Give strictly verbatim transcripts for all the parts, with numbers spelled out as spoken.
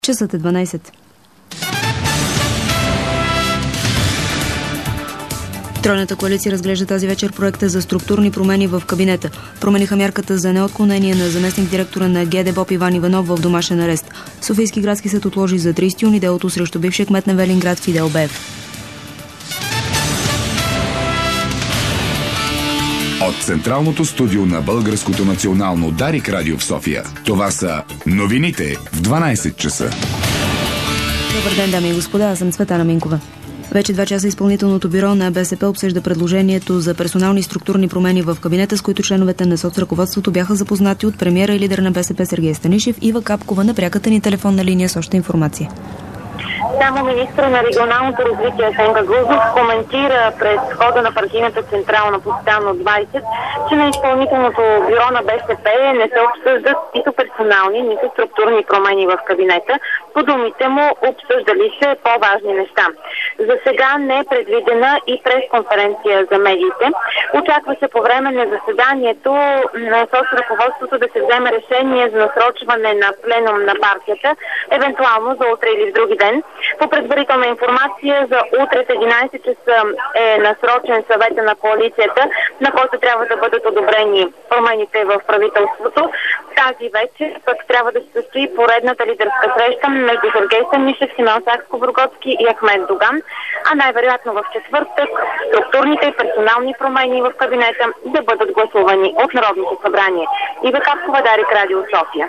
Часът е дванайсет. Тройната коалиция разглежда тази вечер проекта за структурни промени в кабинета. Промениха мярката за неотклонение на заместник-директора на ГДБОП Иван Иванов в домашен арест. Софийски градски съд отложи за трийсети юни делото срещу бившия кмет на Велинград Фидел Беев. От централното студио на Българското национално Дарик радио в София. Това са новините в дванайсет часа. Добър ден, дами и господа, аз съм Цветана Минкова. Вече два часа изпълнителното бюро на БСП обсъжда предложението за персонални и структурни промени в кабинета, с които членовете на соцръководството бяха запознати от премиера и лидер на БСП Сергей Станишев. Ива Капкова на пряката ни телефонна линия с още информация. Само министър на регионалното развитие Асен Гагаузов коментира пред входа на партийната централа на Постоянно двайсет, че на изпълнителното бюро на БСП не се обсъждат нито персонални, нито структурни промени в кабинета. По думите му обсъждали се по-важни неща. За сега не е предвидена и пресконференция за медиите. Очаква се по време на заседанието на соцръководството да се вземе решение за насрочване на пленум на партията, евентуално за утре или в други ден. По предварителна информация за утре в единайсет часа е насрочен съвета на коалицията, на който трябва да бъдат одобрени промените в правителството. Тази вечер пък трябва да се състои поредната лидерска среща между Сергей Станишев, Симеон Сакскобургготски и Ахмед Доган, а най-вероятно в четвъртък структурните и персонални промени в кабинета да бъдат гласувани от Народното събрание. Ива Капкова, Дарик радио София.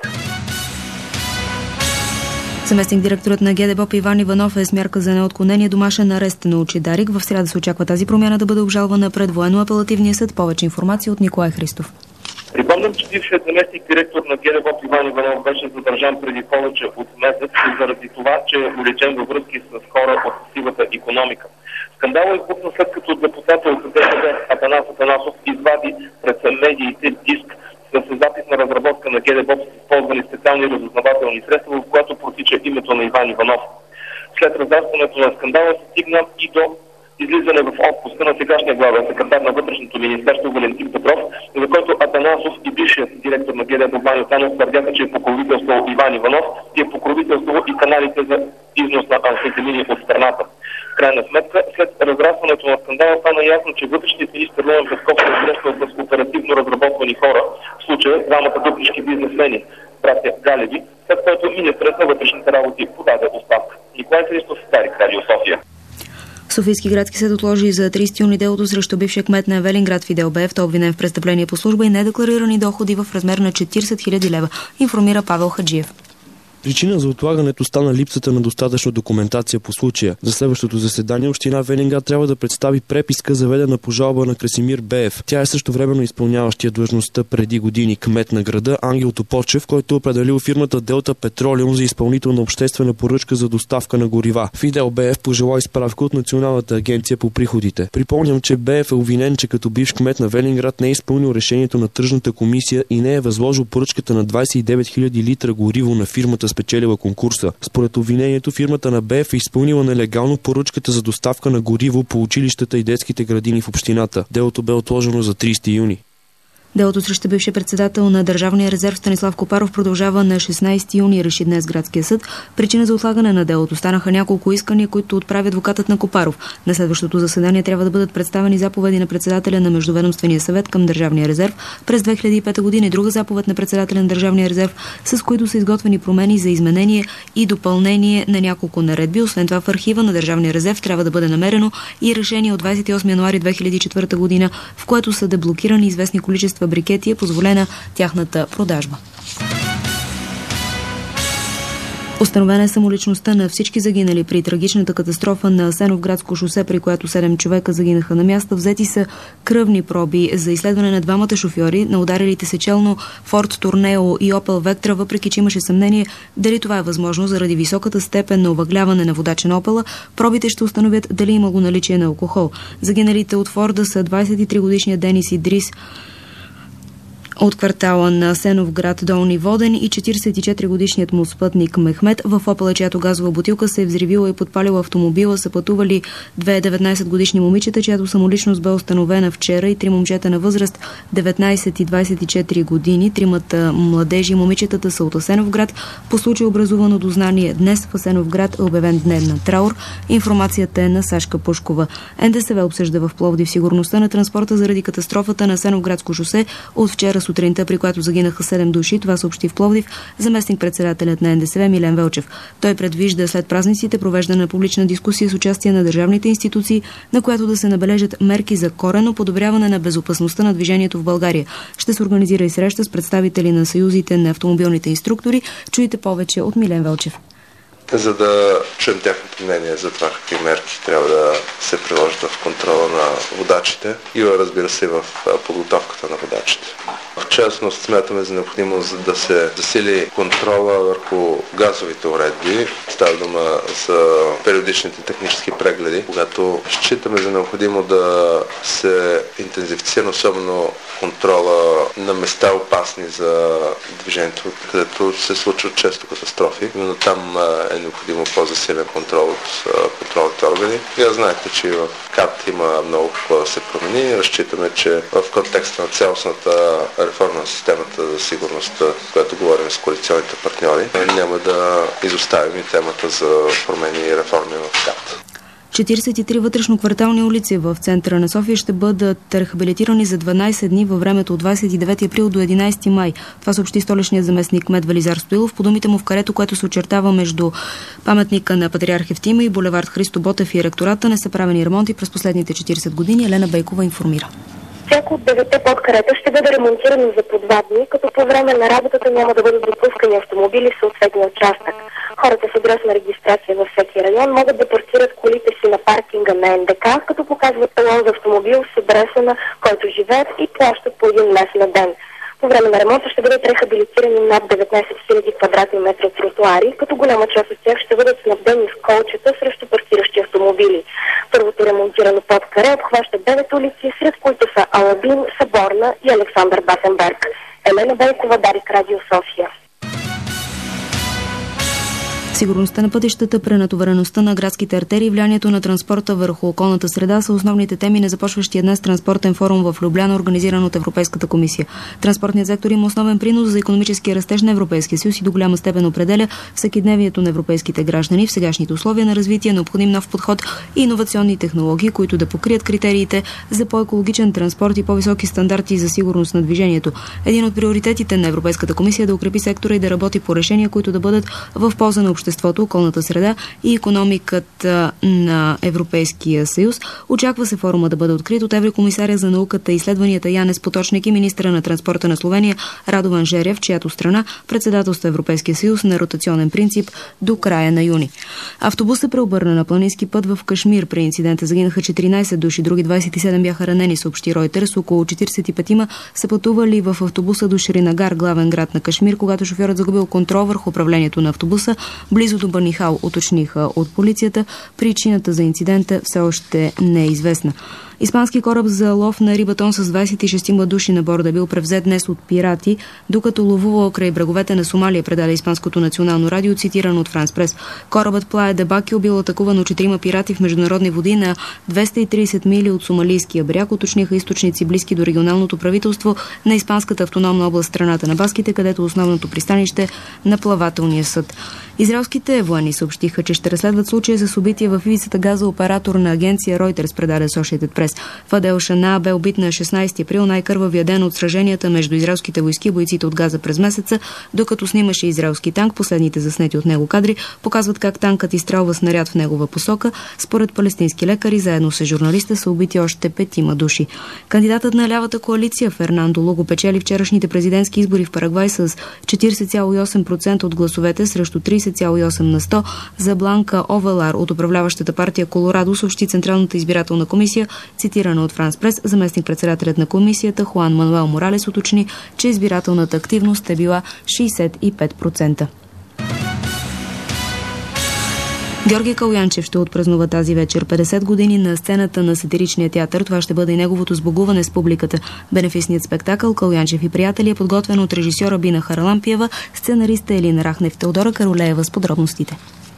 Заместник-директорът на ГДБОП Иван Иванов е с мярка за неотклонение домашен арест, научи Дарик. В сряда се очаква тази промяна да бъде обжалвана пред Военно-апелативния съд. Повече информация от Николай Христов. Припомням, че бившият заместник-директор на ГДБОП Иван Иванов беше задържан преди повече от месец заради това, че е уличен във връзки с хора от сивата икономика. Скандалът избухна след като депутатът от ДСБ Атанас Атанасов извади пред медиите диск с запис на разработка на ГДБОП с използвани специални разузнавателни средства, в която протича името на Иван Иванов. След разрастването на скандала се стигна и до излизане в отпуска на сегашния главен секретар на вътрешното министерство Валентин Петров, за който Атанасов и бившият директор на ГДБОП Ваньо Танов твърдяха, че е покровителствал Иван Иванов и е покровителствал и каналите за износ на амфетамини от страната. В крайна сметка, след разрастването на скандала стана ясно, че вътрешният министър Румен Петков се срещал с оперативно разработвани хора, в случая двамата дупнишки бизнесмени, братя Галеви, след което министърът на вътрешните работи подаде оставка. Николай Христов, Дарик радио София. Софийски градски съд отложи за трийсети юни делото срещу бившия кмет на Велинград Фидел Беев. Той е обвинен в престъпление по служба и недекларирани доходи в размер на четирийсет хиляди лева, информира Павел Хаджиев. Причина за отлагането стана липсата на достатъчно документация по случая. За следващото заседание община Велинград трябва да представи преписка, заведена по жалба на Красимир Беев. Тя е също временно изпълняващия длъжността преди години кмет на града Ангел Топочев, който определил фирмата Делта Петролиум за изпълнител на обществена поръчка за доставка на горива. Фидел Беев пожела изправка от Националната агенция по приходите. Припомням, че Беев е обвинен, че като бивш кмет на Велинград не е изпълнил решението на тръжната комисия и не е възложил поръчката на двайсет и девет хиляди литра гориво на фирмата, спечелила конкурса. Според обвинението, фирмата на Беев е изпълнила нелегално поръчката за доставка на гориво по училищата и детските градини в общината. Делото бе отложено за трийсети юни. Делото срещу бившия председател на Държавния резерв Станислав Копаров продължава на шестнайсети юни, реши днес градския съд. Причина за отлагане на делото станаха няколко искания, които отправи адвокатът на Копаров. На следващото заседание трябва да бъдат представени заповеди на председателя на Междуведомствения съвет към Държавния резерв през две хиляди и пета година и друга заповед на председателя на Държавния резерв, с които са изготвени промени за изменение и допълнение на няколко наредби. Освен това, в архива на Държавния резерв трябва да бъде намерено и решение от двайсет и осми януари две хиляди и четвърта година, в което са деблокирани известни количества брикети, е позволена тяхната продажба. Установена е самоличността на всички загинали при трагичната катастрофа на Асеновградско шосе, при която седем човека загинаха на място. Взети са кръвни проби за изследване на двамата шофьори на ударилите се челно Форд Торнео и Опел Вектра, въпреки че имаше съмнение дали това е възможно заради високата степен на овъгляване на водача на Опела. Пробите ще установят дали имало наличие на алкохол. Загиналите от Форда са двайсет и три годишният Денис Идрис, от квартала на Асеновград Долни Воден и четиридесет и четири годишният му спътник Мехмет. В Опела, чиято газова бутилка се е взривила и подпалила автомобила, са пътували две деветнайсет годишни момичета, чиято самоличност бе установена вчера, и три момчета на възраст деветнайсет и двайсет и четири години. Тримата младежи, момичетата, са от Асеновград. По случай образувано дознание днес в Асеновград е обявен ден на траур. Информацията е на Сашка Пушкова. НДСВ обсъжда в Пловдив сигурността на транспорта заради катастрофата на Асеновградско шосе от вчера сутринта, при която загинаха седем души. Това съобщи в Пловдив заместник-председателят на НДСВ Милен Велчев. Той предвижда след празниците провеждане на публична дискусия с участие на държавните институции, на която да се набележат мерки за коренно подобряване на безопасността на движението в България. Ще се организира и среща с представители на съюзите на автомобилните инструктори. Чуйте повече от Милен Велчев. За да чуем тяхното мнение за това какви мерки трябва да се приложат в контрола на водачите и, разбира се, в подготовката на водачите. В частност смятаме за необходимо да се засили контрола върху газовите уредби. Става дума за периодичните технически прегледи, когато считаме за необходимо да се интензифицира особено контрола на места опасни за движението, където се случват често катастрофи. Именно там е необходимо по-засилен контрол от контролните органи. Вие знаете, че в КАТ има много какво да се промени. Разчитаме, че в контекста на цялостната реформа на системата за сигурност, която говорим с коалиционните партньори, няма да изоставим и темата за промени и реформи в КАТ. четиридесет и три вътрешно-квартални улици в центъра на София ще бъдат рехабилитирани за дванайсет дни във времето от двайсет и девети април до единайсети май. Това съобщи столичният заместник кмет Велизар Стоилов. По думите му, в карето, което се очертава между паметника на Патриарх Евтимий и булевард Христо Ботев и ректората, не са правени ремонти през последните четирийсет години. Елена Бейкова информира. Всяко от деветте подкарета ще бъде ремонтирано за по два дни, като по време на работата няма да бъдат допускани автомобили в съответния участък. Хората с адресна регистрация във всеки район могат да паркират колите си на паркинга на Н Д К, като показват талон за автомобил с адреса, на който живеят, и плащат по един лев на ден. По време на ремонта ще бъдат рехабилитирани над деветнайсет хиляди квадратни метра тротуари, като голяма част от тях ще бъдат снабдени с колчета срещу паркиращи автомобили. Първото ремонтирано подкаре обхваща девет улици, сред които са Алабин, Съборна и Александър Батенберг. Елена Бейкова, Дарик, Радио София. Сигурността на пътищата, пренатовареността на градските артерии и влиянието на транспорта върху околната среда са основните теми на започващия днес транспортен форум в Любляна, организиран от Европейската комисия. Транспортният сектор има основен принос за икономическия растеж на Европейския съюз и до голяма степен определя всекидневието на европейските граждани. В сегашните условия на развитие е необходим нов подход и иновационни технологии, които да покрият критериите за по-екологичен транспорт и по-високи стандарти за сигурност на движението. Един от приоритетите на Европейската комисия е да укрепи сектора и да работи по решения, които да бъдат в полза на обществото, околната среда и икономиката на Европейския съюз. Очаква се форума да бъде открит от еврокомисаря за науката и изследванията Янес Поточник и министъра на транспорта на Словения Радован Жерев, чиято страна председателства Европейския съюз на ротационен принцип до края на юни. Автобус се преобърна на планински път в Кашмир. При инцидента загинаха четиринайсет души, други двайсет и седем бяха ранени, съобщи Ройтерс. Около четирийсет и петима са пътували в автобуса до Шринагар, главен град на Кашмир, когато шофьорът загубил контрол върху управлението на автобуса близо до Банихал, уточниха от полицията. Причината за инцидента все още не е известна. Испански кораб за лов на рибатон с двайсет и шест души на борда бил превзет днес от пирати, докато ловувал край бреговете на Сомалия, предаде Испанското национално радио, цитирано от Франс Прес. Корабът Плая де Бакио бил атакуван от четирима пирати в международни води на двеста и трийсет мили от сомалийския бряг, уточниха източници близки до регионалното правителство на Испанската автономна област, страната на Баските, където основното пристанище на плавателния съд. Израелските военни съобщиха, че ще разследват случая за събитие в ивицата Газа. Оператор на агенция Reuters предаде Associated Press. Фадел Шана бе убит на шестнайсети април, най-кървавия ден от сраженията между израелските войски и бойците от Газа през месеца, докато снимаше израелски танк. Последните заснети от него кадри показват как танкът изстрелва снаряд в негова посока. Според палестински лекари, заедно с журналиста са убити още петима души. Кандидатът на лявата коалиция Фернандо Луго печели вчерашните президентски избори в Парагвай с четирийсет цяло и осем процента от гласовете срещу трийсет цяло и осем на сто за Бланка Овелар от управляващата партия Колорадо, съобщи Централната избирателна комисия, цитирана от Франс Прес. Заместник-председателят на комисията Хуан Мануел Моралес уточни, че избирателната активност е била шейсет и пет процента. Георги Калоянчев ще отпразнува тази вечер петдесет години на сцената на сатиричния театър. Това ще бъде и неговото сбогуване с публиката. Бенефисният спектакъл "Калоянчев и приятели" е подготвен от режисьора Бина Харалампиева, сценариста Елина Рахнев, Теодора Каролеева с подробностите.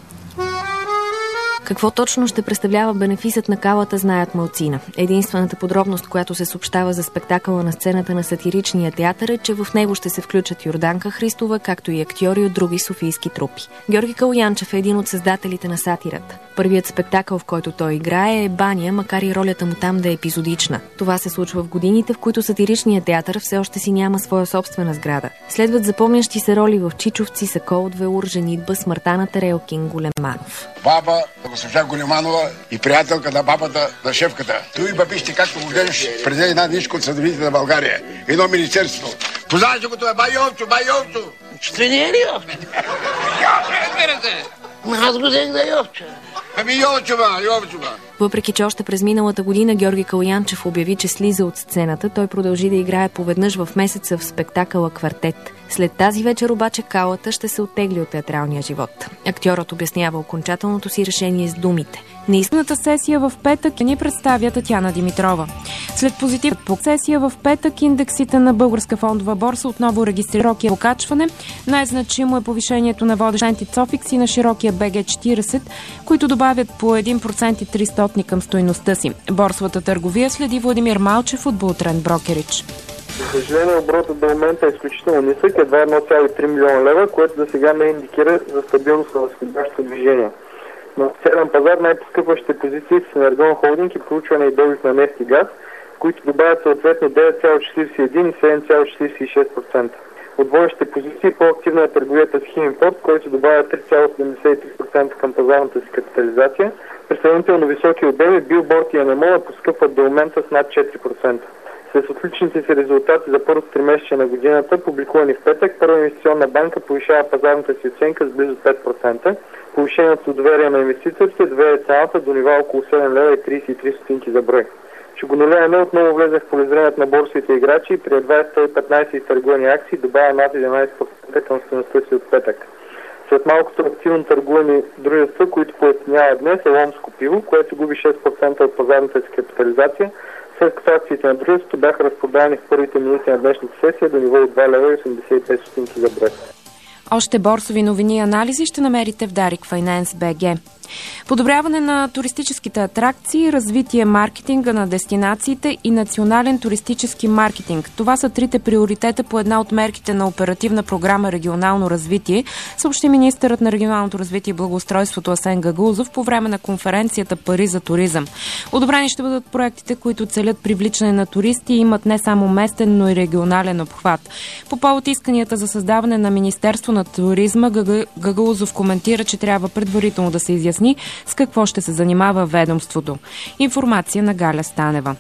Какво точно ще представлява бенефисът на калата, знаят малцина. Единствената подробност, която се съобщава за спектакъла на сцената на сатиричния театър, е, че в него ще се включат Йорданка Христова, както и актьори от други софийски трупи. Георги Калоянчев е един от създателите на сатирата. Първият спектакъл, в който той играе, е "Баня", макар и ролята му там да е епизодична. Това се случва в годините, в които сатиричният театър все още си няма своя собствена сграда. Следват запомнящи се роли в "Чичовци", "Сакол от Велур", "Женитба", "Смъртта на Тарелкин", "Големанов". Баба на госпожа Големанова и приятелка на бабата на шефката. Той бабищи, както го гледаш, преди една нишка от съдовите на България. Едно министерство. Познаваш ли го това? Бай Йовчо, бай Йовчо! Ще не е ли Йовчо? Йовчо, разбира се! Аз го взех да Йовчо. Ами Йовчо, ба, Йовчо, ба. Въпреки че още през миналата година Георги Калоянчев обяви, че слиза от сцената, той продължи да играе поведнъж в месеца в спектакъла "Квартет". След тази вечер обаче калата ще се оттегли от театралния живот. Актьорът обяснява окончателното си решение с думите: Неистинната сесия в петък ни представя Татяна Димитрова. След позитивната сесия в петък индексите на Българска фондова борса отново регистрира широкия покачване. Най-значимо е повишението на водещите Цофикс и на широкия Б Г четиридесет, които добавят по един процент и три стотни към стойността си. Борсовата търговия следи Владимир Малчев от Бултрен Брокеридж. За съжаление, оборотът до момента е изключително нисък, едва едно цяло и три милиона лева, което за сега не индикира за стабилност на възходящото движение. На северен пазар най-поскъпващите позиции с Енергон Холдинг и проучване и добив на нефт и газ, които добавят съответно девет цяло четиридесет и един и седем цяло четиридесет и шест процента. От водещите позиции по-активна е търговията с Химимпорт, който добавя три цяло седемдесет и три процента към пазарната си капитализация. При сравнително високи обеми Билборд и Енемола поскъпват до момента с над четири процента. След отличните си резултати за първото тримесечие на годината, публикувани в петък, Първа инвестиционна банка повишава пазарната си оценка с близо пет процента. Повишението доверие на инвеститорите доведе цената до нива около седем лева и тридесет и три стотинки за брой. Шугонолеяне отново влезе в полезрението на борсовите играчи и при едва сто и петнадесет изтъргувани акции добавя над единадесет процента към стойността си от петък. След малкото активно търгувани дружества, които поевтиняват днес, е Ломско пиво, което губи шест процента от пазарната си капитализация, след като акциите на дружеството бяха разпродадени в първите минути на днешната сесия до ниво от два лева и осемдесет и пет стотинки за брой. Още борсови новини и анализи ще намерите в Дарик Файнанс Б Г. Подобряване на туристическите атракции, развитие маркетинга на дестинациите и национален туристически маркетинг. Това са трите приоритета по една от мерките на оперативна програма "Регионално развитие", съобщи министърът на регионалното развитие и благоустройството Асен Гагаузов по време на конференцията "Пари за туризъм". Одобрени ще бъдат проектите, които целят привличане на туристи и имат не само местен, но и регионален обхват. По повод исканията за създаване на Министерство на туризма, Гагаузов коментира, че трябва предварително да се изясни с какво ще се занимава ведомството. Информация на Галя Станева.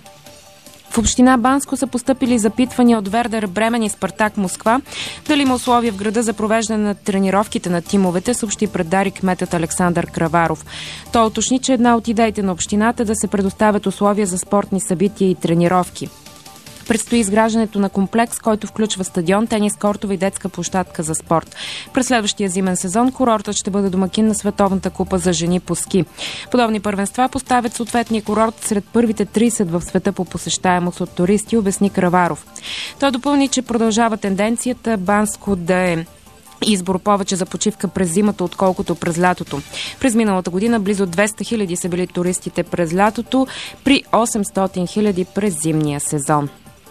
В община Банско са постъпили запитвания от Вердер Бремен и Спартак Москва дали има условия в града за провеждане на тренировките на тимовете, съобщи пред Дарик кметът Александър Краваров. Той уточни, че една от идеите на общината е да се предоставят условия за спортни събития и тренировки. Предстои изграждането на комплекс, който включва стадион, тенис кортове и детска площадка за спорт. През следващия зимен сезон курортът ще бъде домакин на Световната купа за жени по ски. Подобни първенства поставят съответния курорт сред първите тридесет в света по посещаемост от туристи, обясни Краваров. Той допълни, че продължава тенденцията Банско да е избор повече за почивка през зимата, отколкото през лятото. През миналата година близо двеста хиляди са били туристите през лятото, при осемстотин хиляди през зимния сезон.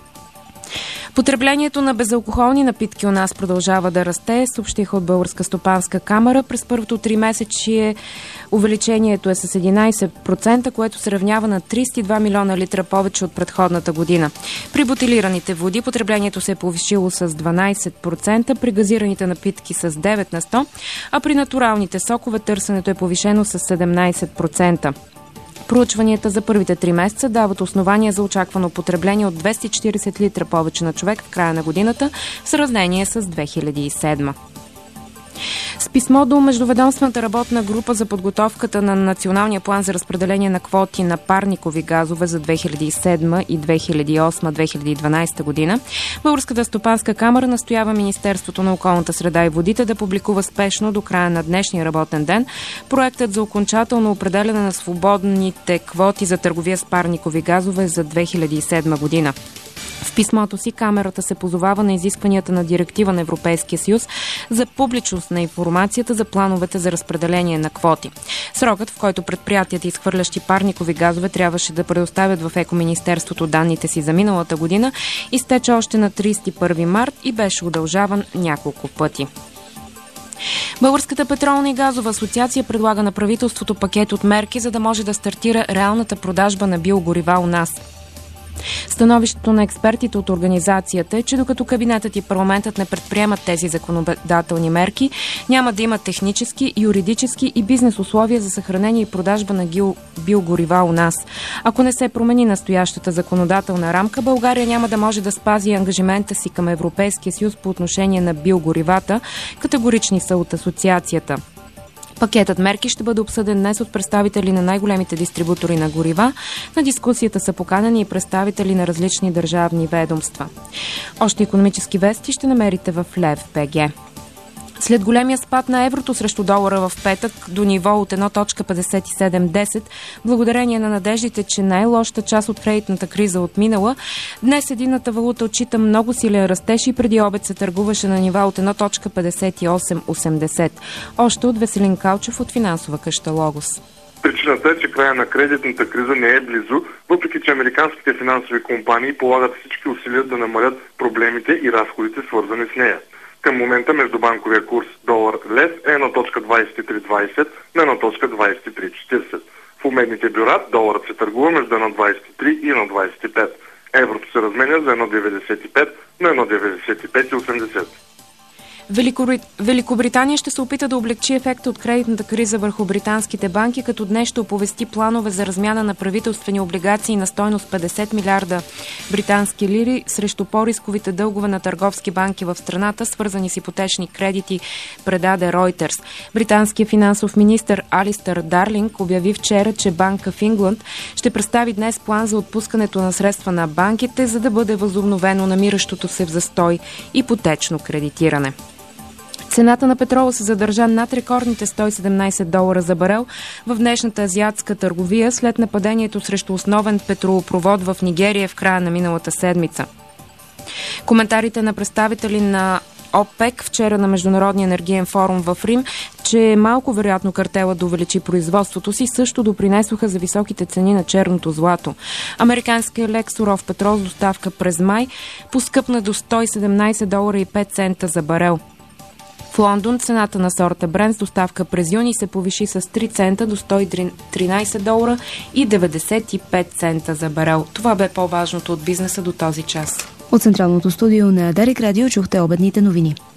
Потреблението на безалкохолни напитки у нас продължава да расте, съобщиха от Българска стопанска камара. През първото тримесечие увеличението е с единадесет процента, което се равнява на тридесет и два милиона литра повече от предходната година. При бутилираните води потреблението се е повишило с дванадесет процента, при газираните напитки с девет на сто, а при натуралните сокове търсенето е повишено с седемнадесет процента. Проучванията за първите три месеца дават основания за очаквано потребление от двеста и четиридесет литра повече на човек в края на годината в сравнение с две хиляди и седма. писмо до Междуведомствената работна група за подготовката на Националния план за разпределение на квоти на парникови газове за две хиляди и седма и две хиляди и осма - две хиляди и дванадесета година, Българската стопанска камара настоява Министерството на околната среда и водите да публикува спешно до края на днешния работен ден проектът за окончателно определяне на свободните квоти за търговия с парникови газове за две хиляди и седма година. В писмото си камерата се позовава на изискванията на директива на Европейския съюз за публичност на информацията за плановете за разпределение на квоти. Срокът, в който предприятията, изхвърлящи парникови газове, трябваше да предоставят в Екоминистерството данните си за миналата година, изтече още на тридесет и първи март и беше удължаван няколко пъти. Българската петролна и газова асоциация предлага на правителството пакет от мерки, за да може да стартира реалната продажба на биогорива у нас. Становището на експертите от организацията е, че докато кабинетът и парламентът не предприемат тези законодателни мерки, няма да има технически, юридически и бизнес условия за съхранение и продажба на биогорива у нас. Ако не се промени настоящата законодателна рамка, България няма да може да спази ангажимента си към Европейския съюз по отношение на биогоривата, категорични са от асоциацията. Пакетът мерки ще бъде обсъден днес от представители на най-големите дистрибутори на горива. На дискусията са поканени и представители на различни държавни ведомства. Още икономически вести ще намерите в Лев точка би джи. След големия спад на еврото срещу долара в петък до ниво от едно цяло петдесет и седем десет, благодарение на надеждите, че най-лошата част от кредитната криза отминала, днес единната валута отчита много силен растеж и преди обед се търгуваше на нива от едно цяло петдесет и осем осемдесет. Още от Веселин Калчев от финансова къща Логос. Причината е, че края на кредитната криза не е близо, въпреки че американските финансови компании полагат всички усилия да намалят проблемите и разходите, свързани с нея. Към момента междубанковия курс долар-лев е едно цяло двадесет и три двадесет на едно цяло двадесет и три четиридесет. В обменните бюра доларът се търгува между едно цяло двадесет и три и едно цяло двадесет и пет. Еврото се разменя за едно цяло деветдесет и пет на едно цяло деветдесет и пет осемдесет. Великобритания ще се опита да облегчи ефекта от кредитната криза върху британските банки, като днес ще оповести планове за размяна на правителствени облигации на стойност петдесет милиарда британски лири срещу по-рисковите дългове на търговски банки в страната, свързани с ипотечни кредити, предаде Reuters. Британският финансов министър Алистър Дарлинг обяви вчера, че Банка в Ингланд ще представи днес план за отпускането на средства на банките, за да бъде възобновено намиращото се в застой ипотечно кредитиране. Цената на петрола се задържа над рекордните сто и седемнадесет долара за барел в днешната азиатска търговия след нападението срещу основен петролопровод в Нигерия в края на миналата седмица. Коментарите на представители на ОПЕК вчера на Международния енергиен форум в Рим, че е малко вероятно картела да увеличи производството си, също допринесоха за високите цени на черното злато. Американският лек суров петрол с доставка през май поскъпна до сто и седемнадесет долара и пет цента за барел. В Лондон цената на сорта Брент с доставка през юни се повиши с три цента до сто и тринадесет долара и деветдесет и пет цента за барел. Това бе по-важното от бизнеса до този час. От централното студио на Дарик Радио чухте обедните новини.